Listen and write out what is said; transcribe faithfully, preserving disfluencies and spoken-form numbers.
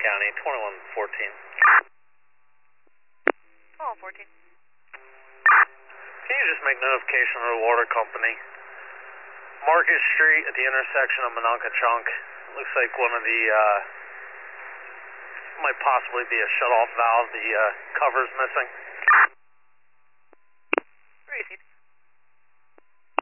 County, twenty-one fourteen. twenty-one fourteen. Can you just make notification of the water company? Market Street at the intersection of Monongahchunk. Looks like one of the, uh, might possibly be a shut-off valve. The uh, cover's missing.